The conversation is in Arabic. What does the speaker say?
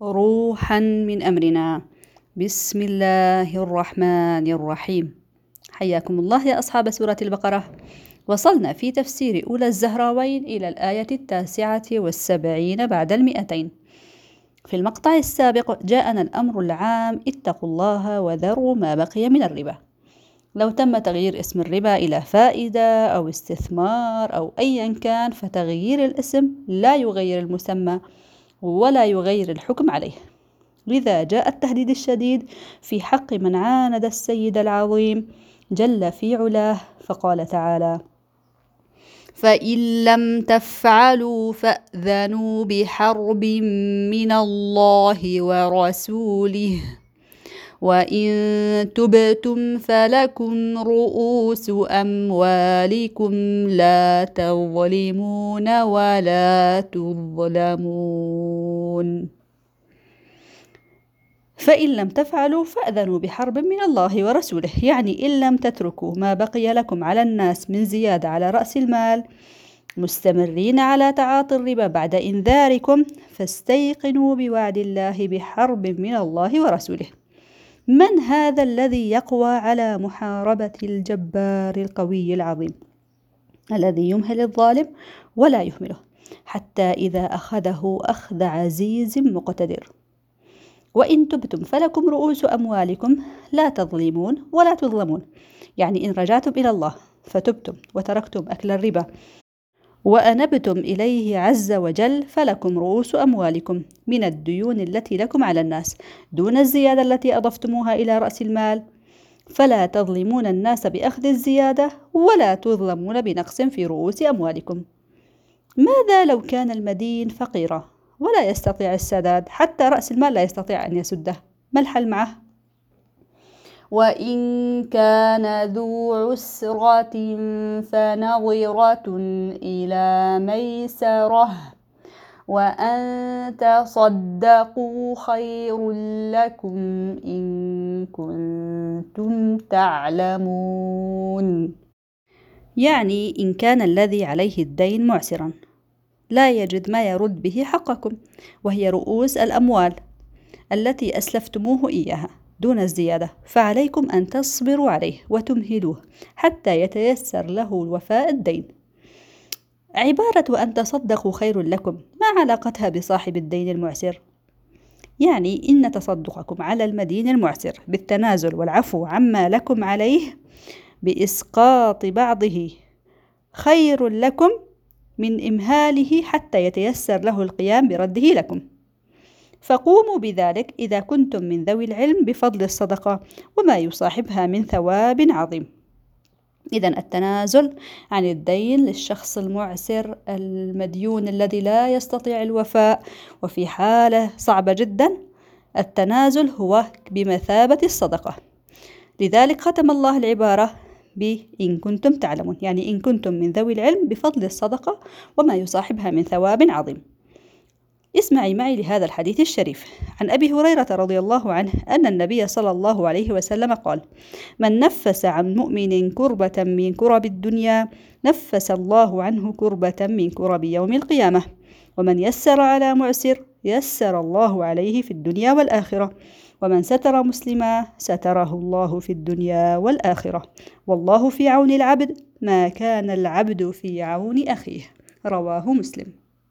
روحا من أمرنا. بسم الله الرحمن الرحيم. حياكم الله يا أصحاب سورة البقرة. وصلنا في تفسير أولى الزهراوين إلى الآية 79 بعد 200. في المقطع السابق جاءنا الأمر العام: اتقوا الله وذروا ما بقي من الربا. لو تم تغيير اسم الربا إلى فائدة أو استثمار أو أيا كان، فتغيير الاسم لا يغير المسمى ولا يغير الحكم عليه. لذا جاء التهديد الشديد في حق من عاند السيد العظيم جل في علاه، فقال تعالى: فإن لم تفعلوا فأذنوا بحرب من الله ورسوله وإن تبتم فلكم رؤوس أموالكم لا تظلمون ولا تظلمون. فإن لم تفعلوا فأذنوا بحرب من الله ورسوله، يعني إن لم تتركوا ما بقي لكم على الناس من زيادة على رأس المال، مستمرين على تعاطي الربا بعد إنذاركم، فاستيقنوا بوعد الله بحرب من الله ورسوله. من هذا الذي يقوى على محاربة الجبار القوي العظيم الذي يمهل الظالم ولا يهمله حتى إذا أخذه أخذ عزيز مقتدر؟ وإن تبتم فلكم رؤوس أموالكم لا تظلمون ولا تظلمون، يعني إن رجعتم إلى الله فتبتم وتركتم أكل الربا وأنبتم إليه عز وجل، فلكم رؤوس أموالكم من الديون التي لكم على الناس دون الزيادة التي أضفتموها إلى رأس المال، فلا تظلمون الناس بأخذ الزيادة ولا تظلمون بنقص في رؤوس أموالكم. ماذا لو كان المدين فقيرا ولا يستطيع السداد، حتى رأس المال لا يستطيع أن يسده؟ ما الحل معه؟ وإن كان ذو عسرة فنظرة إلى ميسرة وأن تصدقوا خير لكم إن كنتم تعلمون. يعني إن كان الذي عليه الدين معسرا لا يجد ما يرد به حقكم، وهي رؤوس الأموال التي أسلفتموه إياها دون الزيادة، فعليكم أن تصبروا عليه وتمهلوه حتى يتيسر له وفاء الدين. عبارة أن تصدقوا خير لكم ما علاقتها بصاحب الدين المعسر؟ يعني إن تصدقكم على المدين المعسر بالتنازل والعفو عما لكم عليه بإسقاط بعضه خير لكم من إمهاله حتى يتيسر له القيام برده لكم. فقوموا بذلك إذا كنتم من ذوي العلم بفضل الصدقة وما يصاحبها من ثواب عظيم. إذن التنازل عن الدين للشخص المعسر المديون الذي لا يستطيع الوفاء وفي حالة صعبة جدا، التنازل هو بمثابة الصدقة. لذلك ختم الله العبارة بإن كنتم تعلمون، يعني إن كنتم من ذوي العلم بفضل الصدقة وما يصاحبها من ثواب عظيم. اسمعي معي لهذا الحديث الشريف عن أبي هريرة رضي الله عنه أن النبي صلى الله عليه وسلم قال: من نفس عن مؤمن كربة من كرب الدنيا نفس الله عنه كربة من كرب يوم القيامة، ومن يسر على معسر يسر الله عليه في الدنيا والآخرة، ومن ستر مسلما ستره الله في الدنيا والآخرة، والله في عون العبد ما كان العبد في عون أخيه. رواه مسلم.